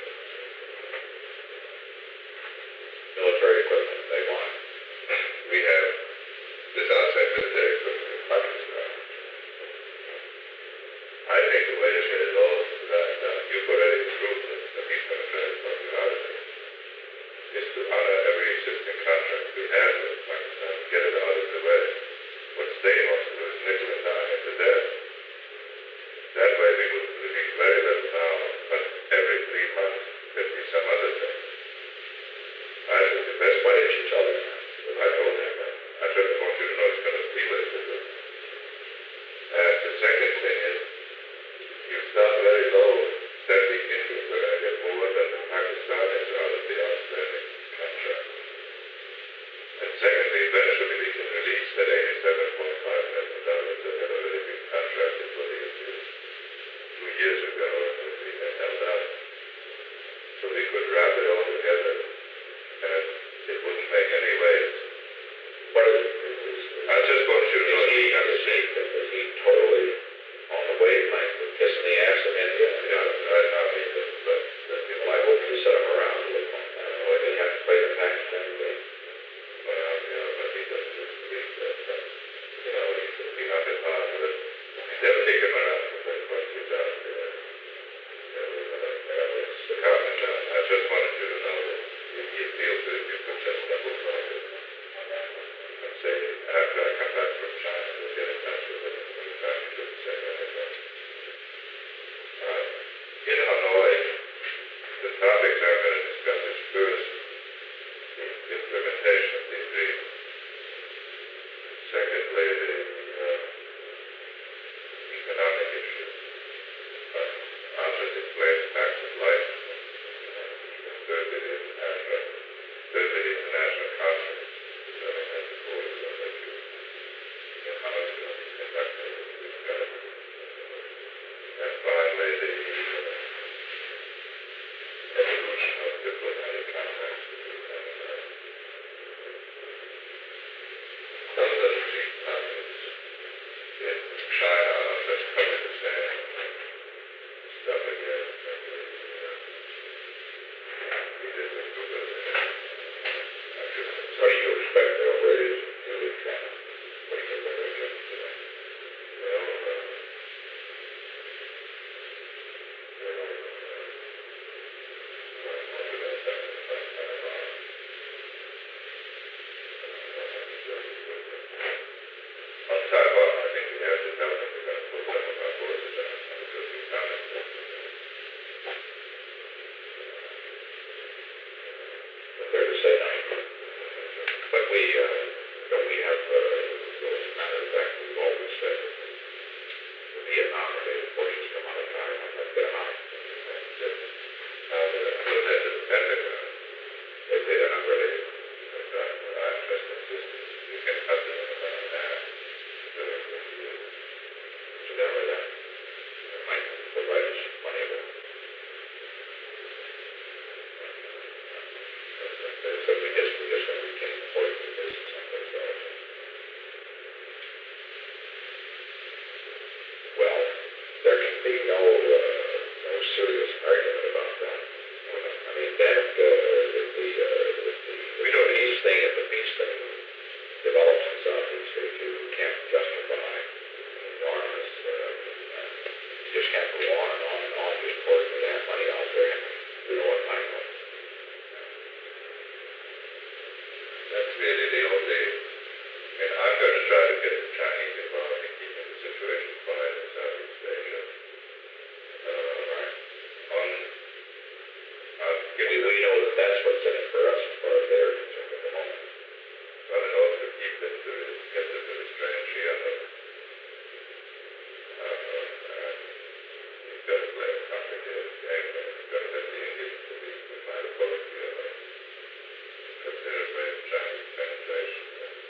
Military equipment they want. We have this outside military equipment in Pakistan. I think the way to get it all is that uh, you've already proved that that he's going to try to talk you out of it. Is to honor every existing contract we have with Pakistan, get it out of the way. What State wants to do is nickel and dime it to death. That way we would receive very little now, but every three months there'd be some other thing. I think the best Why way didn't you tell them that? I told him that. I just want you to know it's going to be what it is. And the second thing is, you start very low, then the Indians are going to get more than the Pakistanis out of the outstanding contract. And secondly, eventually we can release that eighty-seven point five million dollars that had already been contracted for the Indians two years ago that we had held out. So we could wrap it all together and it wouldn't make any waves. What is it? Is, I just want you to know is he he, got is he, sick. is he totally on the wavelength with kissing the ass of India? Yeah, I know he did, but, but you know, Well, I hope you set him around with one. I don't know if they have to play the Pakistani game. well, you know, but he doesn't just believe that, but, you know, he's he not his heart with it. They'll take him around for the questions out there. Yeah, we're gonna, yeah, it's the common down. I just wanted you to know that you, you feel that if you could just double check it and say, after I come back from China, we'll get in touch with him. In the meantime, you shouldn't say anything. Uh, in Hanoi, the topics I'm going to discuss is first, the implementation of the agreement. Secondly, the uh, economic issue. Uh, I'll just explain the facts of life. And thirdly, the international, thirdly, the international conference, which I had before, is on that issue. And how it's going to be conducted, which kind of, and finally, the uh, evolution of diplomatic contacts between them and us. Those are the three topics. In China, I'm just covering the same stuff again. that we, uh, we did with publicity. I should have What do you expect they'll raise in the China? What do you think they're going to do today? well, uh, well, what did I say? Last time on. On Taiwan, I think we have to tell them we're going to put some of our forces down because we found it. But they're to say no. But we, uh, don't we have, uh, as a matter of fact, we've always said that the, the Vietnam-related forces come out of Taiwan, let's get them out. Now, the, put that to the Pentagon. They say they're not ready. But uh, I'm just insisting you can cut them in about half. Doing what you do. Incidentally, that, that might provide us money to. So we just, we just, we can afford to do this someplace else. Well, there can be no, uh, no serious argument about that. I mean, that, uh, if the, uh, if the, We don't need peace thing, if the peace thing develops in Southeast Asia, you can't justify enormous, uh, You just can't go on and on and on, just pouring the damn money out there, and you know what, I know. That's really the only, I mean, I'm going to try to get the Chinese involved in keeping the situation quiet in Southeast Asia. Uh, Right. on, on We, getting we know that that's what's in it for us as far as they're concerned at the moment. well, and also keep it to, get it to restrain Shia. Uh, and you've got to play a complicated game there. You've got to let the Indians believe we might oppose the other. Consider great Chinese penetration.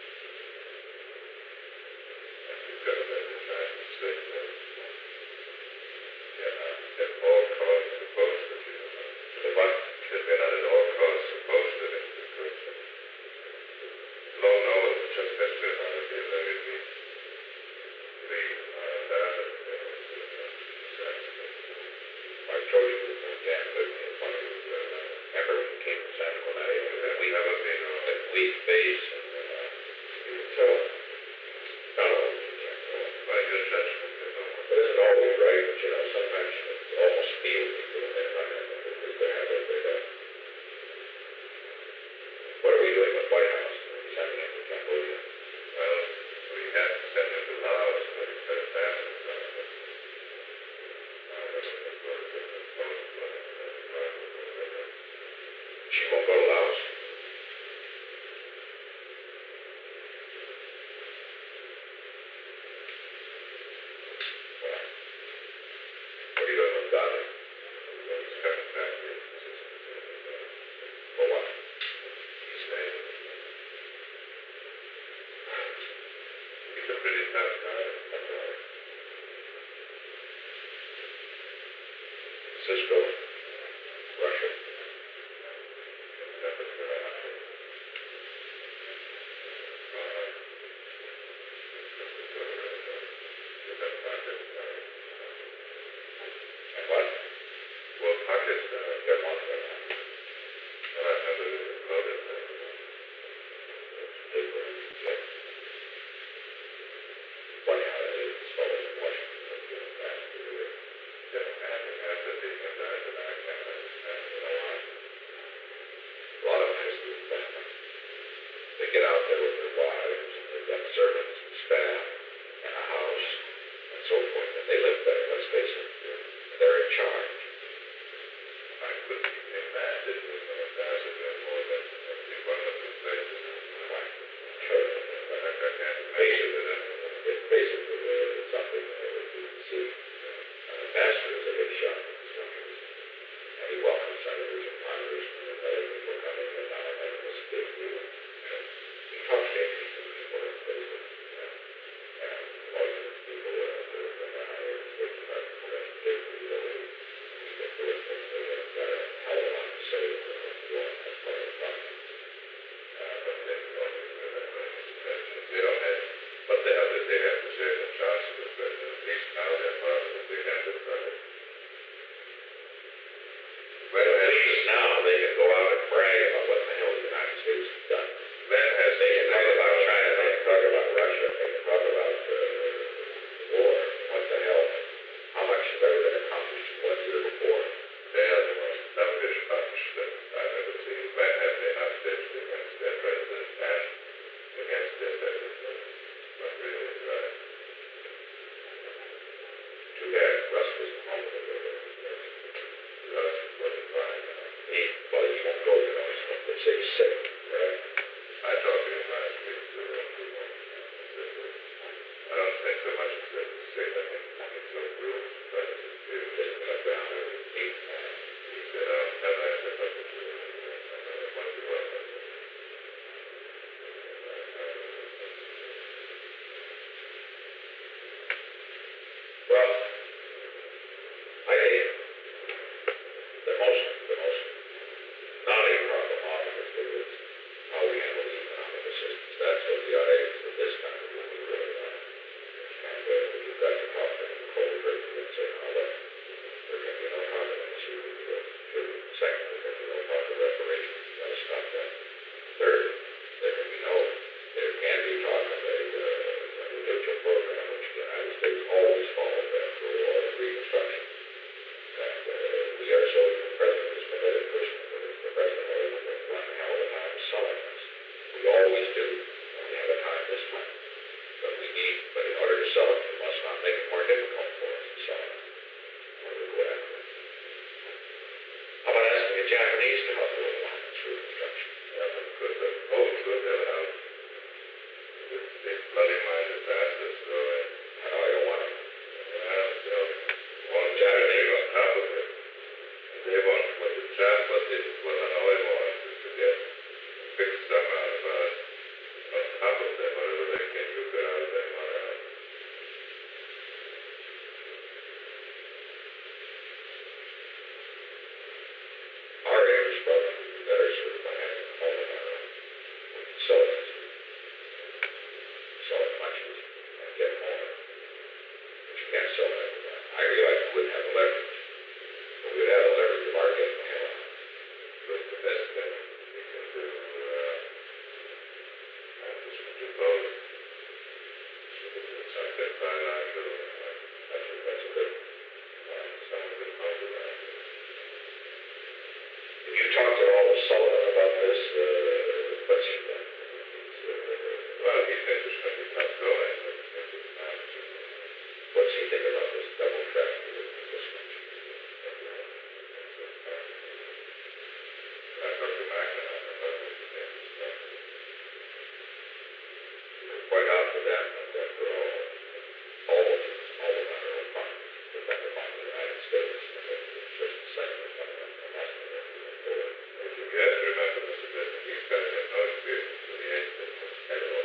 And you've got to let the Chinese stay there. Yeah, at all costs opposed to the other. The what? They've been at all costs opposed to it because long knowledge just has been on it, the very least. Lead on that. I told you, Dan, but it's funny, uh, remember when we came to San Clemente, that we Never been on that we face and, uh, you can tell, not always, you can't tell. by your judgment. But isn't always right, but you know, sometimes you almost feel people when they run in, because they have what they got. What are we doing with White House? Are we sending it to Cambodia? Well, we had to send him to Laos, but he said that. She won't go to Laos? Well, what are you doing with Goddard? He's coming back here. For what? He's saying he's a pretty tough guy. Cisco, Russia. Never gonna happen. And what? Well, Pakistan, They're one of them. well, I remember they were voted there. They were, yeah. Funny how that is, it's always in Washington, but you know, fast to do it. Yeah, and after being American, I can't understand, you know why. A lot of them has to do with family. They get out there with their wives, and they've got servants and staff, and a house, and so forth, and they live better, let's face it. They're in charge. I couldn't imagine with an ambassador more than every one of the places. Right. Sure. But I, I can't imagine Basically, that. it's basically uh, something that they would do to see. An ambassador is a big shot in these countries. And he welcomes senators and congressmen and other people coming in now and then. It's a big deal. He talks to interesting people in places. Yeah. And most of these people uh, that have been around here in State Department, that's a big deal. He's been doing things. They have got a hell of a lot to say about what's going on. That's part of the problem. Uh, but they don't really have any intention. They don't have, but they have, they have to say the chancellor, but at least now they're part of the big enterprise. Japanese to help build along this route construction. Yeah, but good, the boats will get out. They flooding mine is faster, so I, I know I don't want to. I don't know. One Japanese on top of it. And they want what the job, what they, what I know they want is to get big stuff out of us. On top of them, whatever they can do good out of them, all right. Our average problem would be better served by having a home in our own. We can sell it as sell it much and get more. But you can't sell that. I realize we wouldn't have the leverage. But we would have the leverage of our getting the hell out. What's the best thing you can do, uh, I just suppose, it's like that by now, so, uh, That's a, that's a good, uh, someone could come to that. if you talk to all of Sullivan about this, uh, what's he done? He's, uh, Well, he thinks it's gonna be tough going, but he thinks it's not. what's he think about this double track with this much? I talked to Mac and I about what he thinks. We're quite out for that, but that we're all, all of, all of our own partners, we're not the partner of the United States, and then it's just the second of them, and that's the next thing forward. If you have to remember, Mister Bishop, he's got to have no experience with the age business at all.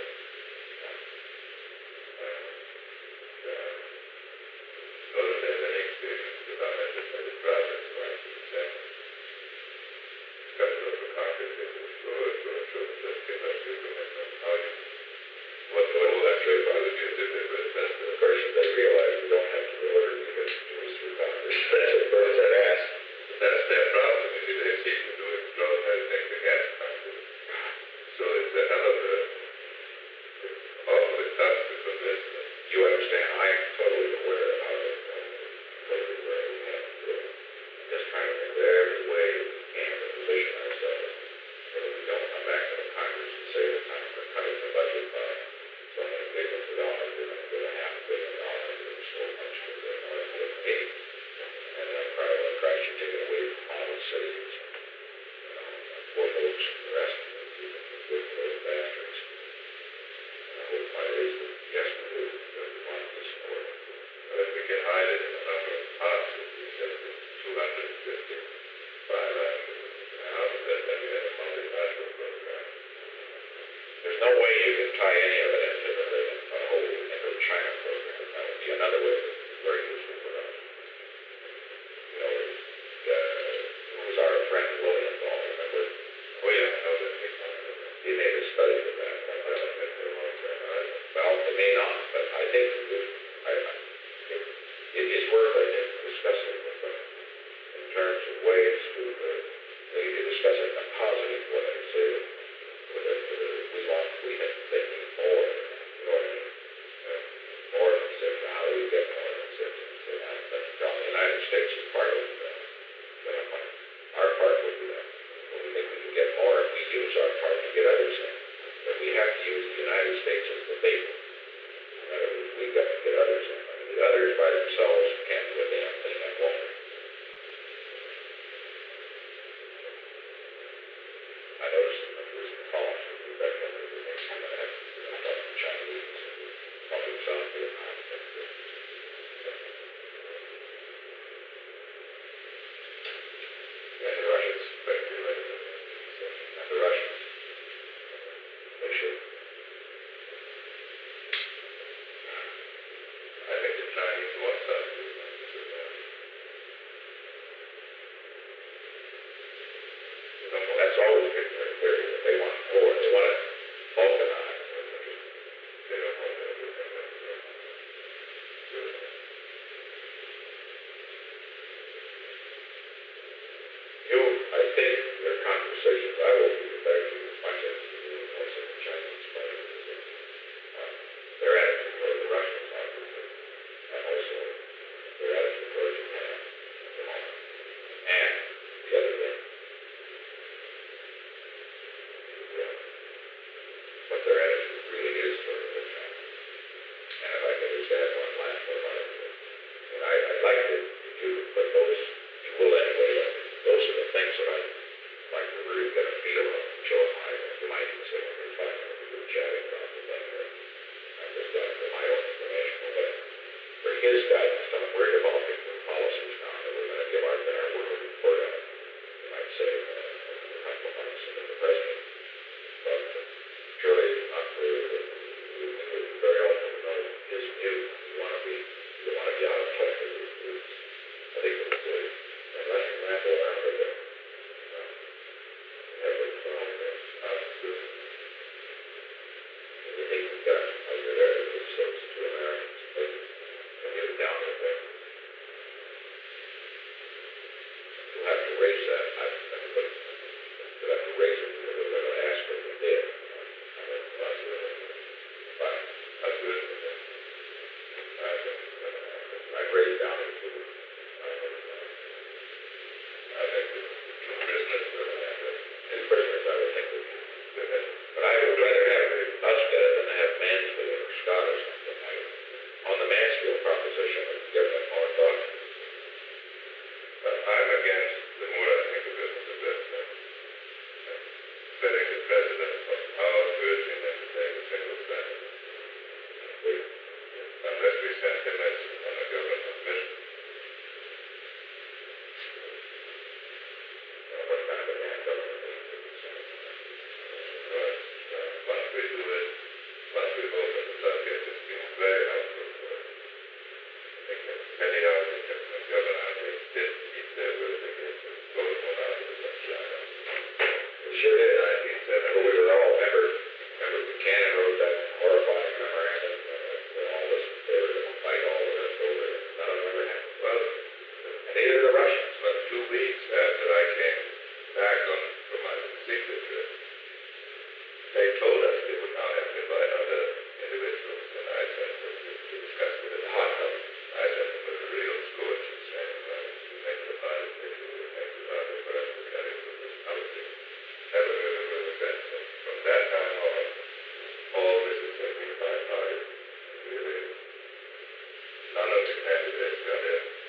And, uh, nor does he have any experience with our legislative projects, like he said. He's got to go to Congress, get the floor, so it shows just give us your commitment, how you, what, what will that trade by the music that was best Of course, they realize we don't have to deliver because it was through Congress. That's what birds that ass. That's their problem, you see, they keep doing extraordinary things against Congress. So it's a hell of a, awfully tough to convince them. You understand, I am totally aware of how it, uh, totally aware we have to do it. I'm just trying to think of every way we can to position ourselves so that we don't come back to the Congress and say the time we're cutting the budget by so many billions of dollars, we're going to give a half a billion dollars to the school much to the R and D committee. And then cry, well, Christ, you're taking away from all the citizens, you know, poor folks and the rest of them, even the good little bastards. And the whole point is that, yes, we do, that we want to support them. But if we can hide it in the number of parts, if we said two hundred fifty-five acres, how does that, then we have a multinational program? There's no way you can tie any of it into the, the whole Indo-China program. That would be another way that would be very useful for us. You know, uh, who was our friend Williamson, remember? Oh, yeah, I know that he's not in it. He made a study of that. I don't think they want that. I- Well, it may not, but I think we would, I, it, it is worth, I think, discussing with them in terms of ways to, uh, maybe discuss it in a positive way, say that, that uh, we want, we think they need more, you know what I mean? Uh, more than six, how do we get more than six? And say, uh, that's the problem. The United States is part of uh, the, our part would be that. But we think we can get more if we use our part to get others in. But we have to use the United States as the bait. In other words, we've got to get others in. I mean, the others by themselves can't do a damn thing and won't. I noticed in the recent columns that we've got them that we make some of that, you know, about the Chinese and public selling Vietnam. And the Russians speculated in it. So, And the Russians. They should. I think the Chinese want something. You know, that's always been their theory, that they want more, they want to balkanize. They don't want that to happen. You, I think, your conversations, I will be back to as much as you do, also the Chinese part of it. Uh, their attitude toward the Russians, obviously, and also their attitude toward Japan at the moment. And the other thing, yeah, what their attitude really is toward the Chinese. And if I can just add one last one, I, and I, I'd like to, if you would put those, you will anyway, those those are the things that I like to really get a feel of, Joe and I, we might even say when we're talking, we were chatting about the thing here. I just got for my own information, but for his guidance, now, we're developing new policies now, that we're gonna give our, that our work report out, you might say, uh, a couple of months into the president. But surely not for, we think it would be very helpful to know his view. We want to be, we want to be out of touch with his views. I think it's, uh, and let him ramble around with it. Uh, have it from, uh, good. I think we've got under there, it says to Americans, but when you're down with it, you'll have to raise that. I, everybody, you'll have to raise it, because they're going to ask what we did. I mean, that's good. But that's good. I think, uh, I raised down into, I think, uh, I think in Christmas, uh, in Christmas, I would think would be good. But I would rather have us get it than to have Mansfield or Scott or something. I, on the Mansfield proposition, I would give them more thought. But I'm against, the more I think of it, the better. Setting the precedent of our goods in entertaining a single standard. We, Unless we send a message on a government mission. uh, what kind of a man government we could be saying. Right. Uh, once we do it, once we open the subject, it's been very helpful for us. I think that many architects and governors did keep their word against the total monarchy of China. We sure did. nineteen seventy. But we were all, remember, remember Buchanan wrote that horrifying memorandum, uh, when all this, they were going to fight all of us over it. None of them ever happened. Well, And neither did the Russians. but two weeks after I came back on from my secret trip, they told us they would now have to invite other individuals, and I sent them to, to discuss with the hot tub. I sent them with a real scorches, and uh, to make it about it, they would make it about it for us to carry through this policy. Never heard of it since. And from that time on, all visits have been bipartisan. Really, none of the candidates got in.